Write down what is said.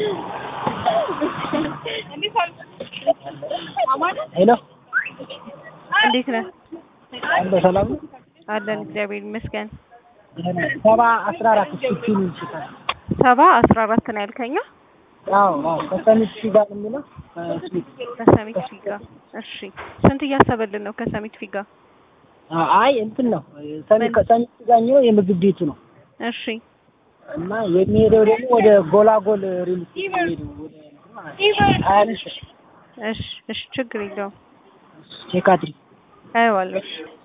ሄሎ እንዴት ነህ? አንተ ሰላም ነው? አለን እግዚአብሔር ይመስገን። 714 ስልኩን ይችላል። 714 ነው ያልከኛ? አዎ ከሰሚት ፊጋ ነው የሚለው። ከሰሚት ፊጋ። እሺ ስንት እያሰበልን ነው ከሰሚት ፊጋ? አይ እንትን ነው ከሰሚት ፊጋኛው የምግብ ቤቱ ነው። እሺ እና የሚሄደው ደግሞ ወደ ጎላጎል ሪል እሺ ችግር የለውም። ቼክ አድርጊ። አይዋለሽ